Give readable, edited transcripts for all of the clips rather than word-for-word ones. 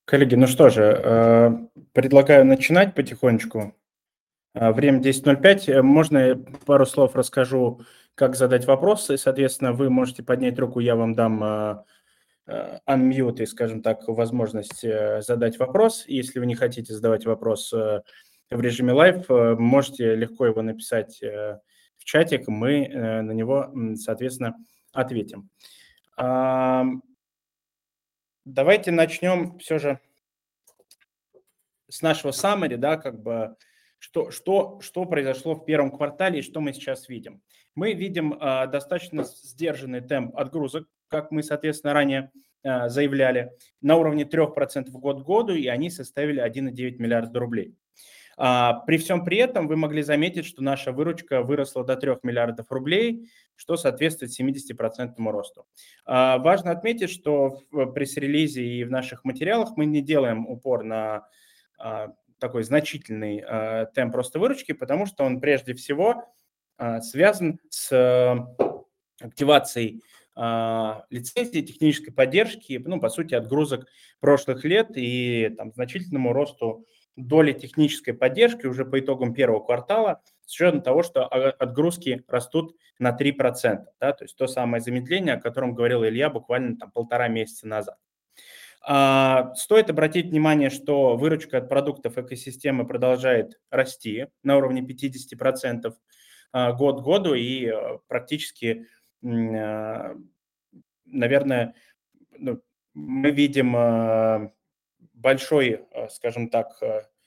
Коллеги, ну что же, предлагаю начинать потихонечку. Время 10:05. Можно я пару слов расскажу, как задать вопросы? Соответственно, вы можете поднять руку, я вам дам unmute и, скажем так, возможность задать вопрос. Если вы не хотите задавать вопрос в режиме лайв, можете легко его написать в чатик, мы на него, соответственно, ответим. Давайте начнем все же с нашего summary, да, как бы, что произошло в первом квартале и что мы сейчас видим. Мы видим достаточно сдержанный темп отгрузок, как мы, соответственно, ранее заявляли, на уровне 3% год к году, и они составили 1,9 миллиарда рублей. При всем при этом вы могли заметить, что наша выручка выросла до 3 миллиардов рублей, что соответствует 70% росту. Важно отметить, что в пресс-релизе и в наших материалах мы не делаем упор на такой значительный темп роста выручки, потому что он прежде всего связан с активацией лицензии, технической поддержки, ну, по сути, отгрузок прошлых лет и там, значительному росту доли технической поддержки уже по итогам первого квартала, с учетом того, что отгрузки растут на 3%, да, то есть то самое замедление, о котором говорил Илья буквально там 1,5 месяца назад. Стоит обратить внимание, что выручка от продуктов экосистемы продолжает расти на уровне 50% год к году и практически, наверное, ну, мы видим большой, скажем так,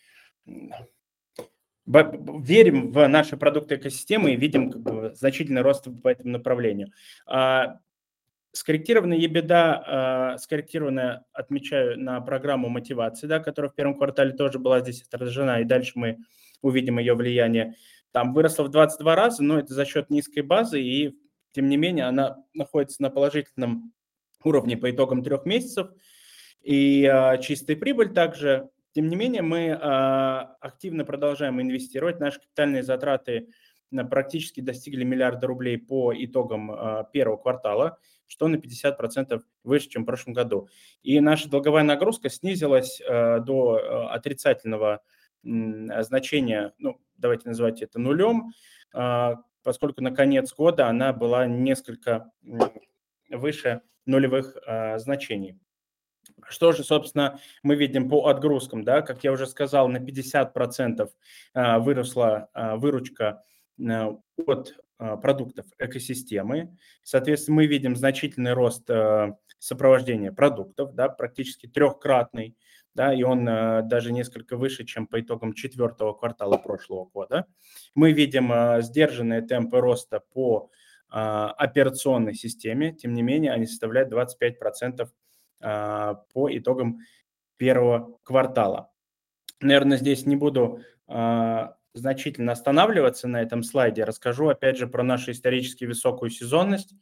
верим в наши продукты экосистемы и видим как бы значительный рост по этому направлению. Скорректированная EBITDA, скорректированная, отмечаю, на программу мотивации, да, которая в первом квартале тоже была здесь отражена, и дальше мы увидим ее влияние. Там выросла в 22 раза, но это за счет низкой базы, и тем не менее она находится на положительном уровне по итогам 3 месяцев. И чистая прибыль также. Тем не менее, мы активно продолжаем инвестировать. Наши капитальные затраты практически достигли миллиарда рублей по итогам первого квартала, что на 50% выше, чем в прошлом году. И наша долговая нагрузка снизилась до отрицательного значения, ну, давайте называть это нулем, поскольку на конец года она была несколько выше нулевых значений. Что же, собственно, мы видим по отгрузкам, да, как я уже сказал, на 50% выросла выручка от продуктов экосистемы. Соответственно, мы видим значительный рост сопровождения продуктов, да, практически трехкратный, да, и он даже несколько выше, чем по итогам четвертого квартала прошлого года. Мы видим сдержанные темпы роста по операционной системе, тем не менее, они составляют 25% по итогам первого квартала. Наверное, здесь не буду значительно останавливаться на этом слайде. Расскажу, опять же, про нашу исторически высокую сезонность.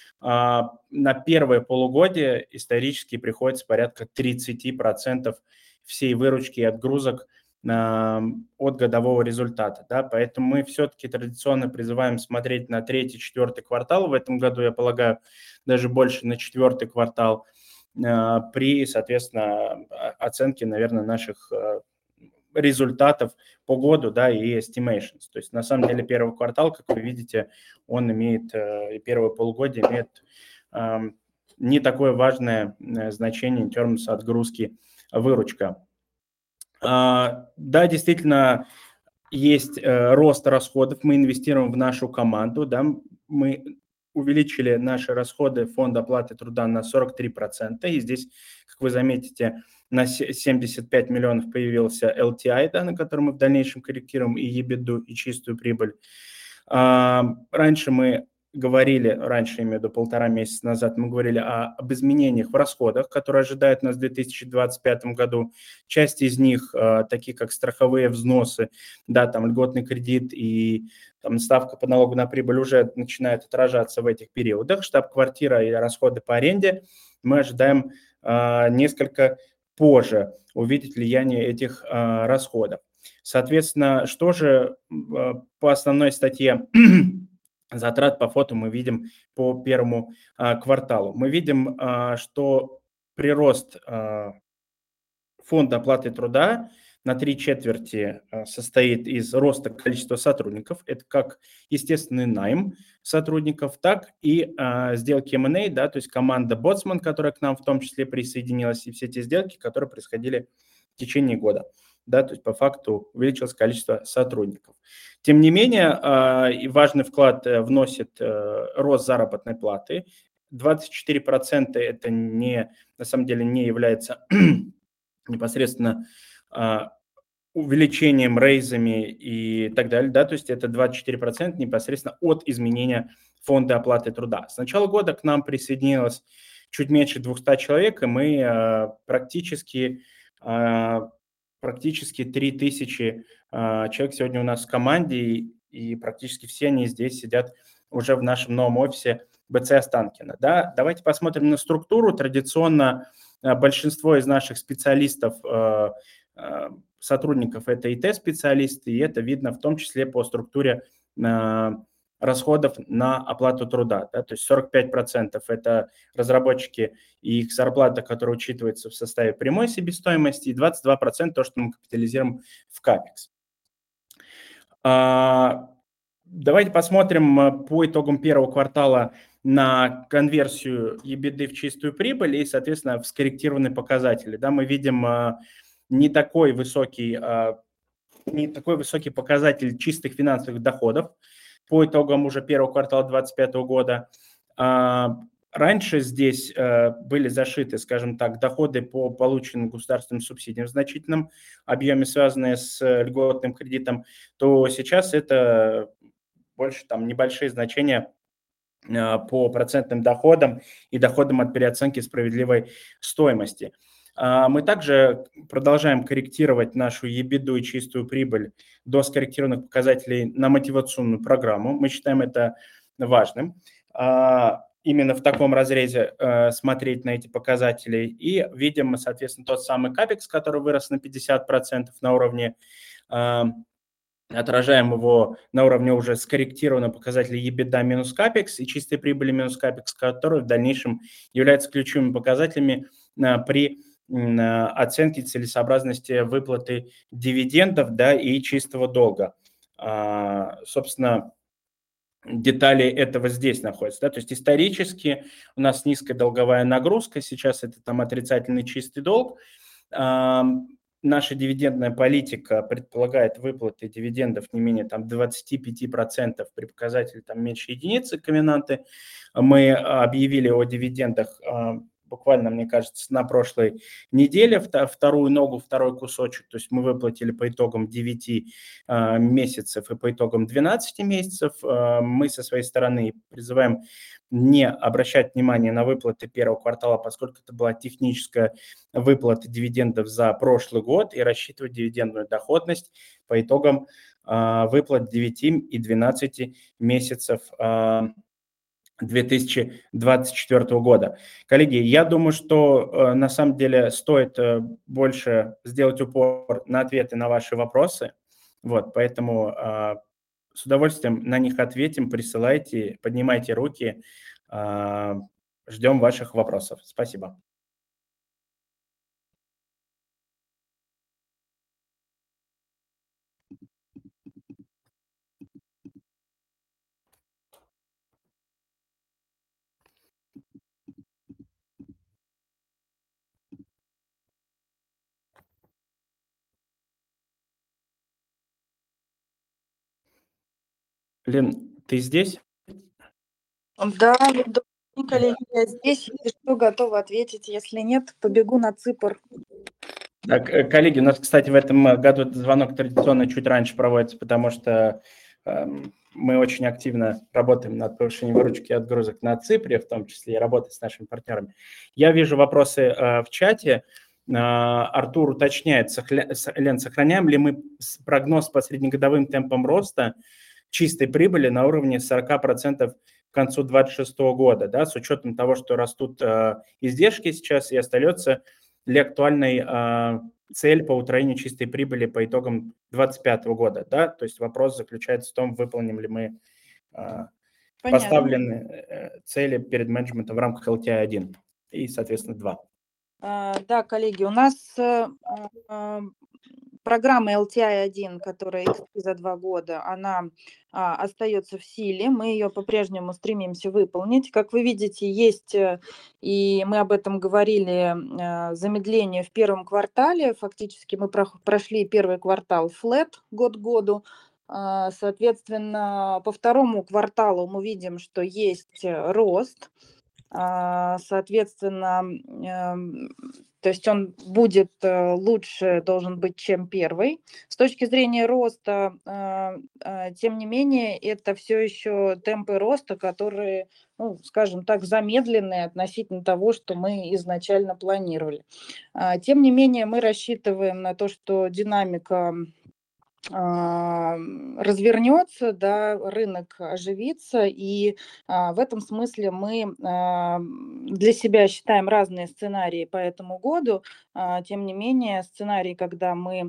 На первое полугодие исторически приходится порядка 30% всей выручки и отгрузок от годового результата. Да? Поэтому мы все-таки традиционно призываем смотреть на третий, четвертый квартал. В этом году, я полагаю, даже больше на четвертый квартал при, соответственно, оценке, наверное, наших результатов по году, да, и estimations. То есть, на самом деле, первый квартал, как вы видите, он имеет, и первое полугодие имеет не такое важное значение in terms отгрузки выручка. Да, действительно, есть рост расходов, мы инвестируем в нашу команду, да, мы увеличили наши расходы фонда оплаты труда на 43%, и здесь, как вы заметите, на 75 миллионов появился LTI, да, на котором мы в дальнейшем корректируем и EBITDA, и чистую прибыль. Раньше мы говорили, раньше, имею в виду 1,5 месяца назад, мы говорили об изменениях в расходах, которые ожидают нас в 2025 году. Часть из них, такие как страховые взносы, да, там льготный кредит и там ставка по налогу на прибыль уже начинает отражаться в этих периодах. Штаб-квартира и расходы по аренде мы ожидаем несколько позже увидеть влияние этих расходов. Соответственно, что же по основной статье затрат по фото мы видим по первому кварталу? Мы видим, что прирост фонд оплаты труда на 3/4 состоит из роста количества сотрудников. Это как естественный найм сотрудников, так и сделки M&A, да, то есть команда Боцман, которая к нам в том числе присоединилась, и все те сделки, которые происходили в течение года. Да, то есть по факту увеличилось количество сотрудников. Тем не менее, важный вклад вносит рост заработной платы. 24% это на самом деле не является непосредственно увеличением, рейзами и так далее, да, то есть это 24% непосредственно от изменения фонда оплаты труда. С начала года к нам присоединилось чуть меньше 200 человек, и мы практически 3000 человек сегодня у нас в команде, и практически все они здесь сидят уже в нашем новом офисе БЦ Останкино. Да? Давайте посмотрим на структуру. Традиционно большинство из наших специалистов, сотрудников – это ИТ-специалисты, и это видно в том числе по структуре расходов на оплату труда. Да? То есть 45% – это разработчики и их зарплата, которая учитывается в составе прямой себестоимости, и 22% – то, что мы капитализируем в капекс. Давайте посмотрим по итогам первого квартала на конверсию EBITDA в чистую прибыль и, соответственно, в скорректированные показатели. Да, мы видим не такой высокий показатель чистых финансовых доходов по итогам уже первого квартала 2025 года. Раньше здесь были зашиты, скажем так, доходы по полученным государственным субсидиям в значительном объеме, связанные с льготным кредитом, то сейчас это больше там небольшие значения по процентным доходам и доходам от переоценки справедливой стоимости. Мы также продолжаем корректировать нашу EBITDA и чистую прибыль до скорректированных показателей на мотивационную программу. Мы считаем это важным. Именно в таком разрезе смотреть на эти показатели. И видим мы, соответственно, тот самый капекс, который вырос на 50% на уровне, отражаем его на уровне уже скорректированного показателя EBITDA минус капекс и чистой прибыли минус капекс, которые в дальнейшем являются ключевыми показателями при оценке целесообразности выплаты дивидендов, да, и чистого долга. Собственно, детали этого здесь находятся. Да? То есть исторически у нас низкая долговая нагрузка, сейчас это там отрицательный чистый долг. Наша дивидендная политика предполагает выплаты дивидендов не менее там, 25% при показателе там, меньше единицы коменанты. Мы объявили о дивидендах буквально, мне кажется, на прошлой неделе вторую ногу, второй кусочек. То есть мы выплатили по итогам 9 месяцев и по итогам 12 месяцев. Мы со своей стороны призываем не обращать внимания на выплаты первого квартала, поскольку это была техническая выплата дивидендов за прошлый год, и рассчитывать дивидендную доходность по итогам выплат 9 и 12 месяцев 2024 года. Коллеги, я думаю, что на самом деле стоит больше сделать упор на ответы на ваши вопросы. Вот, поэтому с удовольствием на них ответим, присылайте, поднимайте руки. Ждем ваших вопросов. Спасибо. Лен, ты здесь? Да, коллеги, я здесь, если что, готова ответить. Если нет, побегу на Ципр. Так, коллеги, у нас, кстати, в этом году звонок традиционно чуть раньше проводится, потому что мы очень активно работаем над повышением выручки отгрузок на Ципре, в том числе и работаем с нашими партнерами. Я вижу вопросы в чате. Артур уточняет, Лен, сохраняем ли мы прогноз по среднегодовым темпам роста чистой прибыли на уровне 40% к концу 2026 года, да, с учетом того, что растут издержки сейчас и остается ли актуальной цель по утроению чистой прибыли по итогам 2025 года, да, то есть вопрос заключается в том, выполним ли мы поставленные цели перед менеджментом в рамках LTI-1 и, соответственно, 2. Да, коллеги, у нас программа LTI-1, которая XP за 2 года, она остается в силе. Мы ее по-прежнему стремимся выполнить. Как вы видите, есть, и мы об этом говорили, замедление в первом квартале. Фактически мы прошли первый квартал flat год к году. Соответственно, по второму кварталу мы видим, что есть рост. Соответственно, то есть он будет лучше, должен быть, чем первый. С точки зрения роста, тем не менее, это все еще темпы роста, которые, ну, скажем так, замедленные относительно того, что мы изначально планировали. Тем не менее, мы рассчитываем на то, что динамика развернется, да, рынок оживится, и в этом смысле мы для себя считаем разные сценарии по этому году. Тем не менее, сценарий, когда мы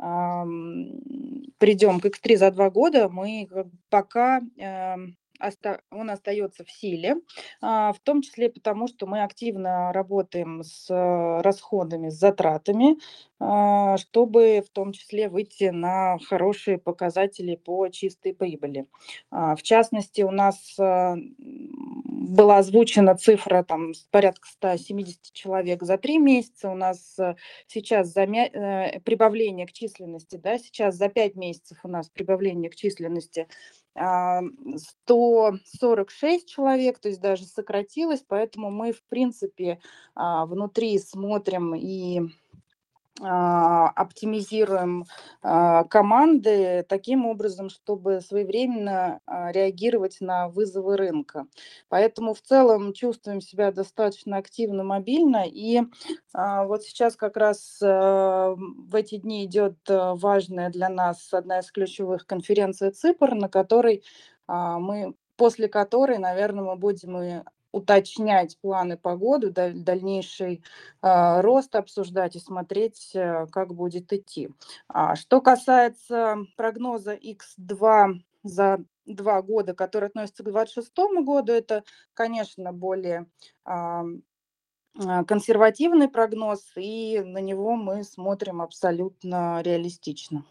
придем к X3 за 2 года, мы пока он остается в силе, в том числе потому, что мы активно работаем с расходами, с затратами, чтобы в том числе выйти на хорошие показатели по чистой прибыли. В частности, у нас была озвучена цифра там порядка 170 человек за 3 месяца. У нас сейчас прибавление к численности, да, сейчас за 5 месяцев у нас прибавление к численности 146 человек, то есть даже сократилось, поэтому мы, в принципе, внутри смотрим и оптимизируем команды таким образом, чтобы своевременно реагировать на вызовы рынка. Поэтому в целом чувствуем себя достаточно активно, мобильно. И вот сейчас как раз в эти дни идет важная для нас одна из ключевых конференций ЦИПР, на которой после которой, наверное, мы будем и уточнять планы по году, дальнейший рост обсуждать и смотреть, как будет идти. Что касается прогноза X2 за 2 года, который относится к 2026 году, это, конечно, более консервативный прогноз, и на него мы смотрим абсолютно реалистично.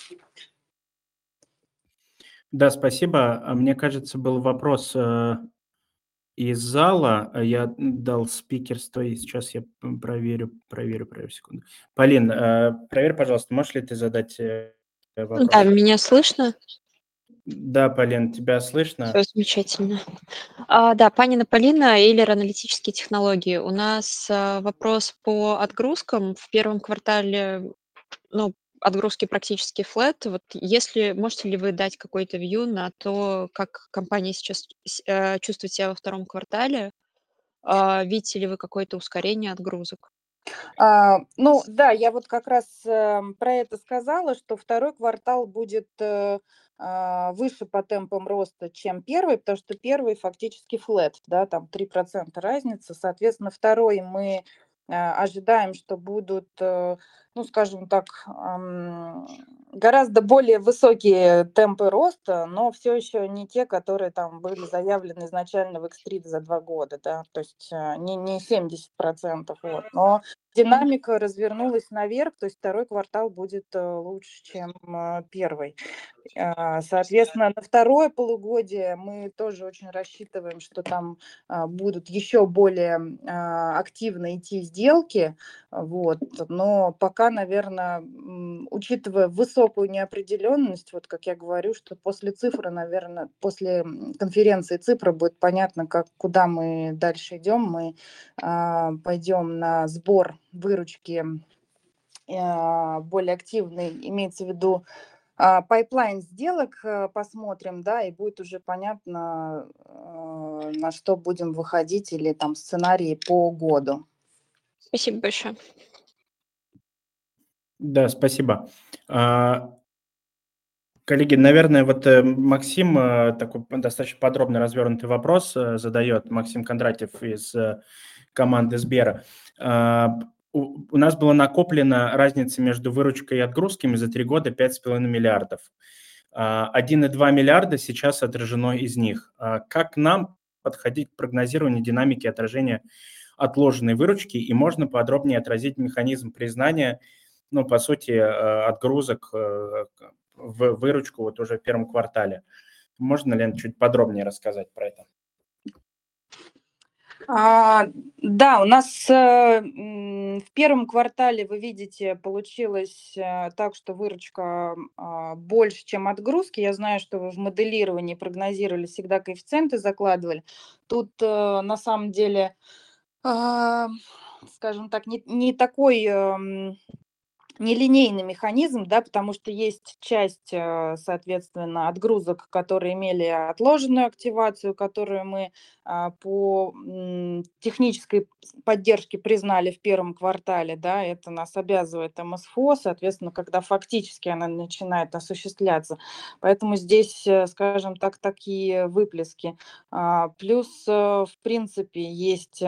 Да, спасибо. Мне кажется, был вопрос из зала. Я дал спикерство, и сейчас я проверю секунду. Полин, проверь, пожалуйста, можешь ли ты задать вопрос? Да, меня слышно? Да, Полин, тебя слышно? Все замечательно. Да, Панина Полина, Эйлер аналитические технологии. У нас вопрос по отгрузкам. В первом квартале, ну, отгрузки практически флэт. Вот можете ли вы дать какой-то вью на то, как компания сейчас чувствует себя во втором квартале? Видите ли вы какое-то ускорение отгрузок? Ну да, я вот как раз про это сказала, что второй квартал будет выше по темпам роста, чем первый, потому что первый фактически флэт, да, там 3% разница. Соответственно, второй мы ожидаем, что будут, ну, скажем так, гораздо более высокие темпы роста, но все еще не те, которые там были заявлены изначально в X3 за 2 года, да, то есть не 70%, вот, но динамика развернулась наверх, то есть второй квартал будет лучше, чем первый. Соответственно, на второе полугодие мы тоже очень рассчитываем, что там будут еще более активно идти сделки, вот. Но пока, наверное, учитывая высокую неопределенность, вот как я говорю, что после цифры, наверное, после конференции цифры будет понятно, куда мы дальше идем. Мы пойдем на сбор выручки более активный, имеется в виду пайплайн сделок посмотрим, да, и будет уже понятно, на что будем выходить, или там сценарии по году. Спасибо большое. Да, спасибо. Коллеги, наверное, вот Максим такой достаточно подробно развернутый вопрос задает, Максим Кондратьев из команды Сбера. У нас была накоплена разница между выручкой и отгрузками за 3 года 5,5 миллиардов. 1,2 миллиарда сейчас отражено из них. Как нам подходить к прогнозированию динамики отражения отложенной выручки, и можно подробнее отразить механизм признания, ну, по сути, отгрузок в выручку вот уже в первом квартале. Можно, Лен, чуть подробнее рассказать про это? Да, у нас в первом квартале, вы видите, получилось так, что выручка больше, чем отгрузки. Я знаю, что вы в моделировании прогнозировали, всегда коэффициенты закладывали. Тут на самом деле, скажем так, не такой нелинейный механизм, да, потому что есть часть, соответственно, отгрузок, которые имели отложенную активацию, которую мы по технической поддержке признали в первом квартале, да, это нас обязывает МСФО, соответственно, когда фактически она начинает осуществляться. Поэтому здесь, скажем так, такие выплески. Плюс, в принципе, есть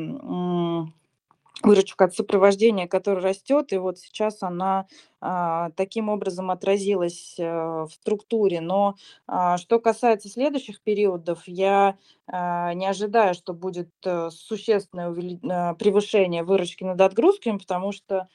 выручка от сопровождения, которая растет, и вот сейчас она таким образом отразилась в структуре. Но что касается следующих периодов, я не ожидаю, что будет существенное превышение выручки над отгрузками, потому что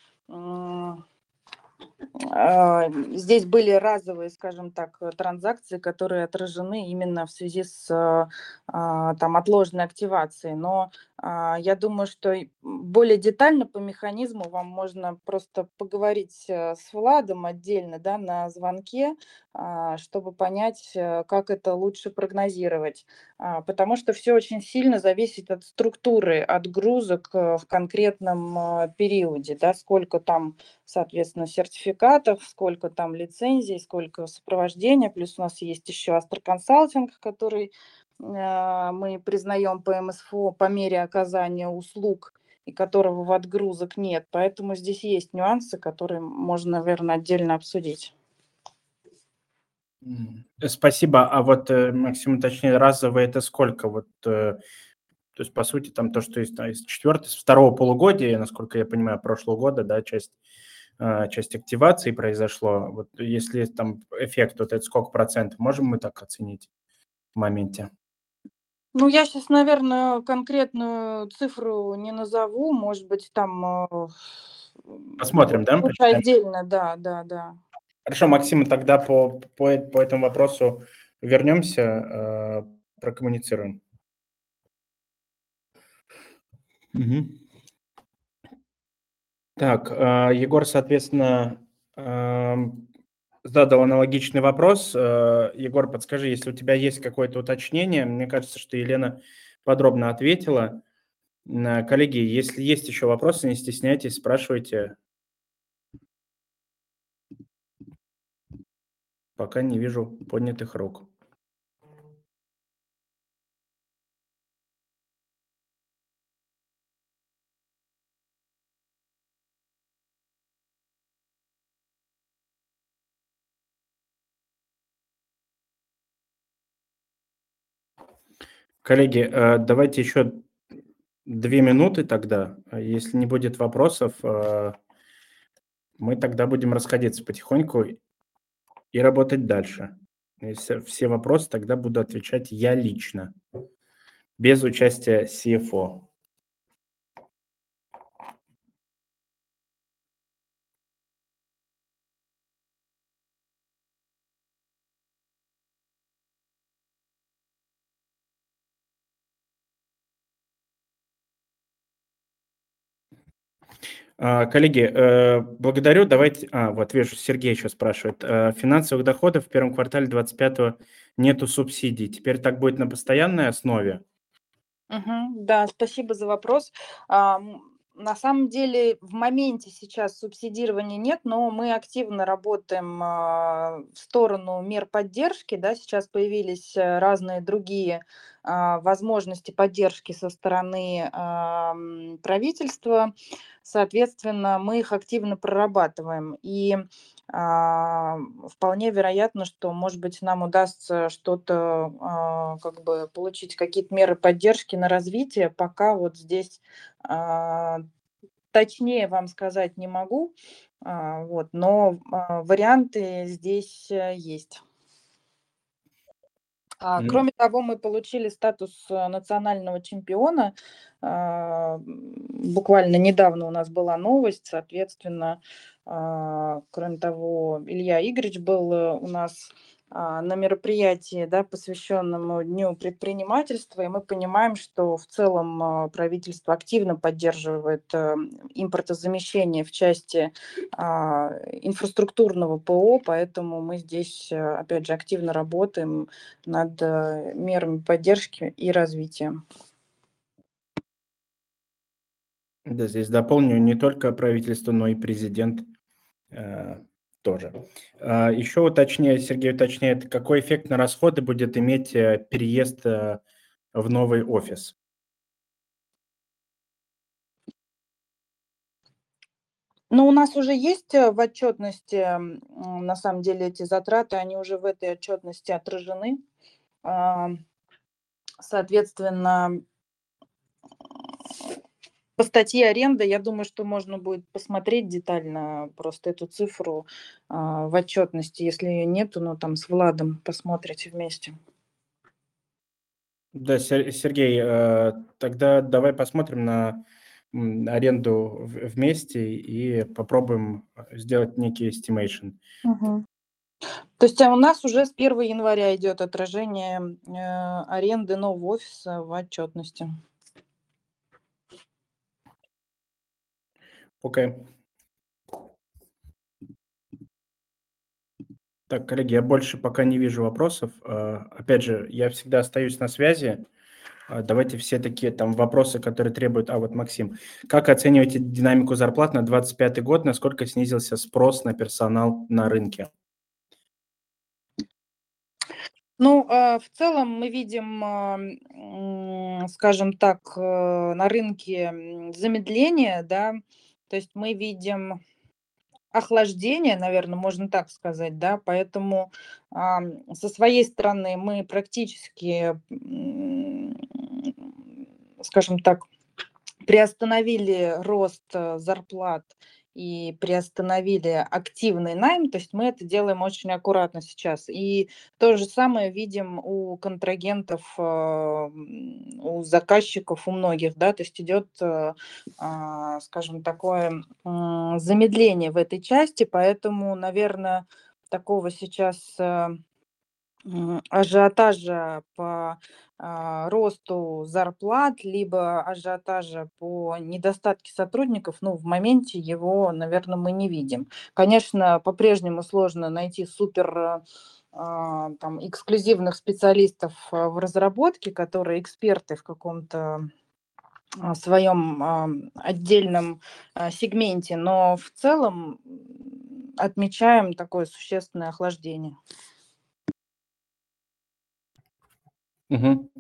здесь были разовые, скажем так, транзакции, которые отражены именно в связи с там, отложенной активацией. Но я думаю, что более детально по механизму вам можно просто поговорить с Владом отдельно, да, на звонке, чтобы понять, как это лучше прогнозировать. Потому что все очень сильно зависит от структуры отгрузок в конкретном периоде, да, сколько там, соответственно, сертификатов, сколько там лицензий, сколько сопровождения. Плюс у нас есть еще Астроконсалтинг, который мы признаем по МСФО по мере оказания услуг, и которого в отгрузок нет. Поэтому здесь есть нюансы, которые можно, наверное, отдельно обсудить. Спасибо. А вот, Максим, точнее, разовые это сколько? Вот, то есть, по сути, там то, что из четвертого, с второго полугодия, насколько я понимаю, прошлого года, да, часть активации произошло. Вот если там эффект, вот это сколько процентов, можем мы так оценить в моменте? Ну, я сейчас, наверное, конкретную цифру не назову. Может быть, там Посмотрим, да, лучше почитаем? отдельно, да. Хорошо, Максим, тогда по этому вопросу вернемся, прокоммуницируем. Мгм. Так, Егор, соответственно, задал аналогичный вопрос. Егор, подскажи, если у тебя есть какое-то уточнение, мне кажется, что Елена подробно ответила. Коллеги, если есть еще вопросы, не стесняйтесь, спрашивайте. Пока не вижу поднятых рук. Коллеги, давайте еще 2 минуты тогда. Если не будет вопросов, мы тогда будем расходиться потихоньку и работать дальше. Если все вопросы, тогда буду отвечать я лично, без участия CFO. Коллеги, благодарю. Давайте... вот вижу, Сергей еще спрашивает. Финансовых доходов в первом квартале 25-го нету субсидий. Теперь так будет на постоянной основе? Да, спасибо за вопрос. На самом деле в моменте сейчас субсидирования нет, но мы активно работаем в сторону мер поддержки. Да, сейчас появились разные другие возможности поддержки со стороны правительства. Соответственно, мы их активно прорабатываем. И вполне вероятно, что, может быть, нам удастся что-то, как бы получить какие-то меры поддержки на развитие. Пока вот здесь точнее вам сказать не могу, вот, но варианты здесь есть. Кроме того, мы получили статус национального чемпиона. Буквально недавно у нас была новость, соответственно, кроме того, Илья Игоревич был у нас на мероприятии, да, посвященному Дню предпринимательства, и мы понимаем, что в целом правительство активно поддерживает импортозамещение в части инфраструктурного ПО, поэтому мы здесь, опять же, активно работаем над мерами поддержки и развития. Да, здесь дополню, не только правительство, но и президент тоже. Еще уточняю, Сергей уточняет, какой эффект на расходы будет иметь переезд в новый офис? Ну, у нас уже есть в отчетности, на самом деле, эти затраты, они уже в этой отчетности отражены. Соответственно, по статье аренда, я думаю, что можно будет посмотреть детально просто эту цифру в отчетности. Если ее нету, ну там с Владом посмотрите вместе. Да, Сергей, тогда давай посмотрим на аренду вместе и попробуем сделать некий estimation. То есть у нас уже с 1 января идет отражение аренды нового офиса в отчетности. Окей. Так, коллеги, я больше пока не вижу вопросов. Опять же, я всегда остаюсь на связи. Давайте все такие там вопросы, которые требуют... Вот Максим. Как оцениваете динамику зарплат на 2025 год? Насколько снизился спрос на персонал на рынке? Ну, в целом мы видим, скажем так, на рынке замедление, да, то есть мы видим охлаждение, наверное, можно так сказать, да, поэтому со своей стороны мы практически, скажем так, приостановили рост зарплат и приостановили активный найм, то есть мы это делаем очень аккуратно сейчас. И то же самое видим у контрагентов, у заказчиков, у многих, да, то есть идет, скажем, такое замедление в этой части, поэтому, наверное, такого сейчас ажиотажа по росту зарплат, либо ажиотажа по недостатке сотрудников, ну, в моменте его, наверное, мы не видим. Конечно, по-прежнему сложно найти супер там, эксклюзивных специалистов в разработке, которые эксперты в каком-то своем отдельном сегменте, но в целом отмечаем такое существенное охлаждение. Угу.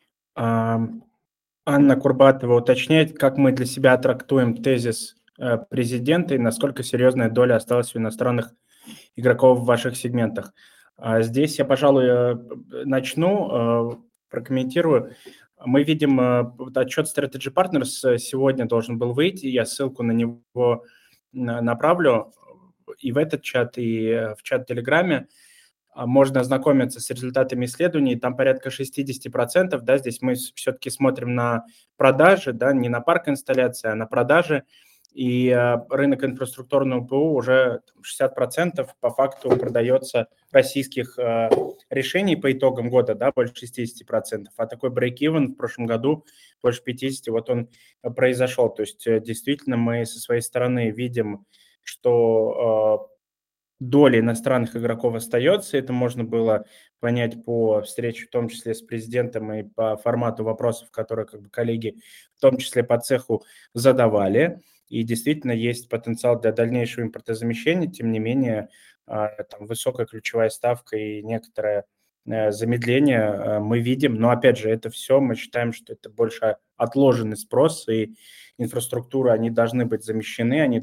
Анна Курбатова уточняет, как мы для себя трактуем тезис президента и насколько серьезная доля осталась у иностранных игроков в ваших сегментах. Здесь я, пожалуй, начну, прокомментирую. Мы видим отчет Strategy Partners сегодня должен был выйти, я ссылку на него направлю и в этот чат, и в чат в Телеграме. Можно ознакомиться с результатами исследований, там порядка 60%, да, здесь мы все-таки смотрим на продажи, да, не на парк инсталляции, а на продажи, и рынок инфраструктурного ПУ уже 60% по факту продается российских решений по итогам года, да, больше 60%, а такой break-even в прошлом году больше 50%, вот он произошел, то есть действительно мы со своей стороны видим, что доля иностранных игроков остается. Это можно было понять по встрече, в том числе с президентом, и по формату вопросов, которые как бы коллеги, в том числе по цеху, задавали. И действительно есть потенциал для дальнейшего импортозамещения. Тем не менее, там высокая ключевая ставка и некоторое замедление мы видим. Но опять же, это все мы считаем, что это больше отложенный спрос, и инфраструктура, они должны быть замещены, они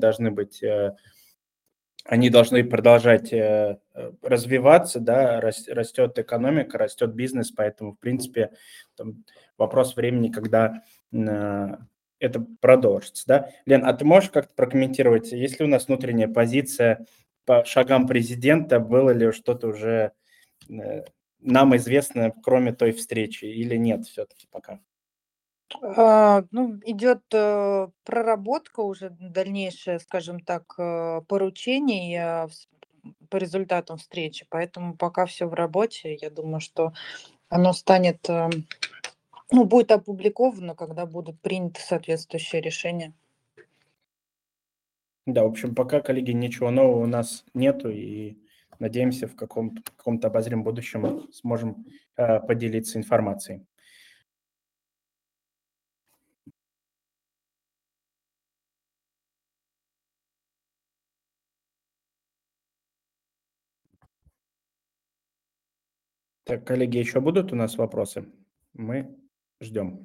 должны продолжать развиваться, да, растет экономика, растет бизнес, поэтому, в принципе, там вопрос времени, когда это продолжится, да. Лен, а ты можешь как-то прокомментировать, есть ли у нас внутренняя позиция по шагам президента, было ли что-то уже нам известно, кроме той встречи, или нет все-таки пока? Ну, идет проработка уже дальнейшая, скажем так, поручений по результатам встречи, поэтому пока все в работе. Я думаю, что оно станет, ну, будет опубликовано, когда будут приняты соответствующие решения. Да, в общем, пока, коллеги, ничего нового у нас нету, и надеемся, в каком-то обозримом будущем сможем поделиться информацией. Так, коллеги, еще будут у нас вопросы? Мы ждем.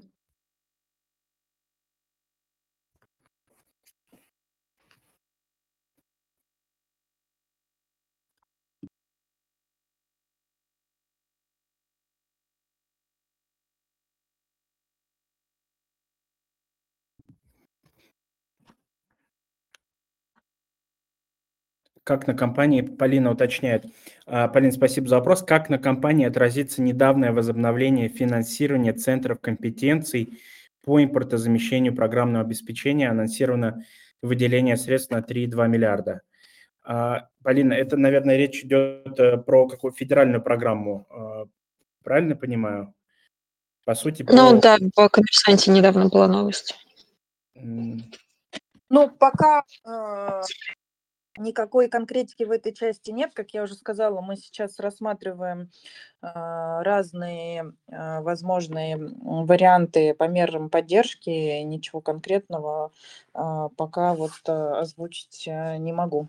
Как на компании, Полина уточняет. Полина, спасибо за вопрос. Как на компании отразится недавнее возобновление финансирования центров компетенций по импортозамещению программного обеспечения? Анонсировано выделение средств на 3,2 миллиарда. Полина, это, наверное, речь идет про какую федеральную программу, правильно понимаю? По сути, Ну да, в «Коммерсанте» недавно была новость. Ну, пока никакой конкретики в этой части нет. Как я уже сказала, мы сейчас рассматриваем разные возможные варианты по мерам поддержки. Ничего конкретного пока вот озвучить не могу.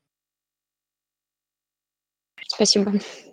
Спасибо.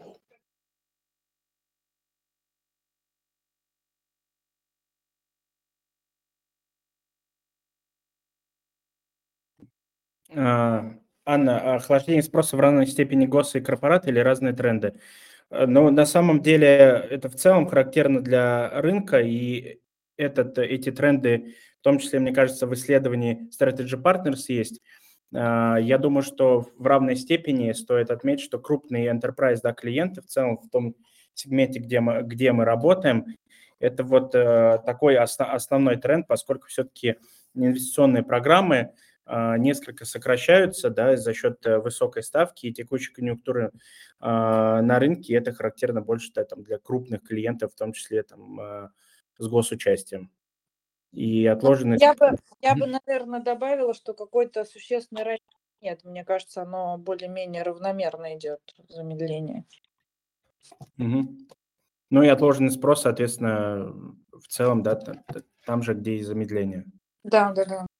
Анна, охлаждение спроса в равной степени ГОСа и корпораты или разные тренды? Но на самом деле это в целом характерно для рынка, и эти тренды, в том числе, мне кажется, в исследовании Strategy Partners есть. Я думаю, что в равной степени стоит отметить, что крупные enterprise, да, клиенты в целом в том сегменте, где мы работаем, это вот такой основной тренд, поскольку все-таки инвестиционные программы несколько сокращаются, да, за счет высокой ставки и текущей конъюнктуры на рынке. Это характерно больше там, для крупных клиентов, в том числе там, с госучастием. И отложенность... Я бы, наверное, добавила, что какой-то существенный расчет нет. Мне кажется, оно более-менее равномерно идет, замедление. Ну и отложенный спрос, соответственно, в целом, да, там же, где и замедление. Да.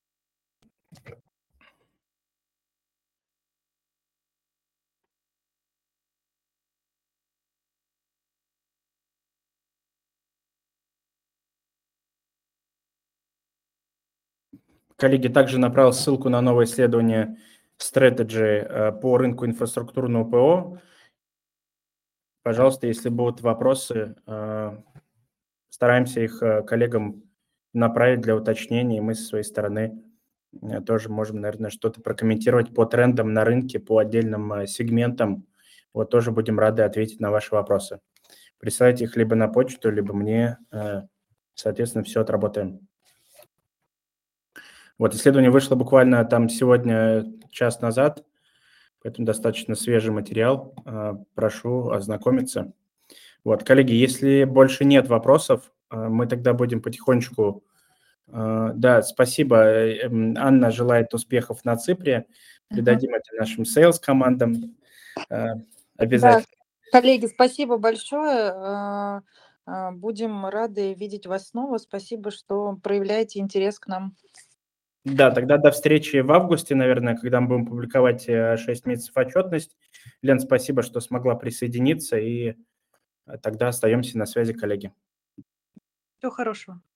Коллеги, также направил ссылку на новое исследование Strategy по рынку инфраструктурного ПО. Пожалуйста, если будут вопросы, стараемся их коллегам направить для уточнений, и мы со своей стороны тоже можем, наверное, что-то прокомментировать по трендам на рынке, по отдельным сегментам. Вот тоже будем рады ответить на ваши вопросы. Присылайте их либо на почту, либо мне, соответственно, все отработаем. Вот исследование вышло буквально там сегодня, час назад, поэтому достаточно свежий материал. Прошу ознакомиться. Вот, коллеги, если больше нет вопросов, мы тогда будем потихонечку... Да, спасибо. Анна желает успехов на Ципре. Передадим это нашим сейлс-командам. Обязательно. Да, коллеги, спасибо большое. Будем рады видеть вас снова. Спасибо, что проявляете интерес к нам. Да, тогда до встречи в августе, наверное, когда мы будем публиковать 6 месяцев отчетность. Лен, спасибо, что смогла присоединиться, и тогда остаемся на связи, коллеги. Всего хорошего.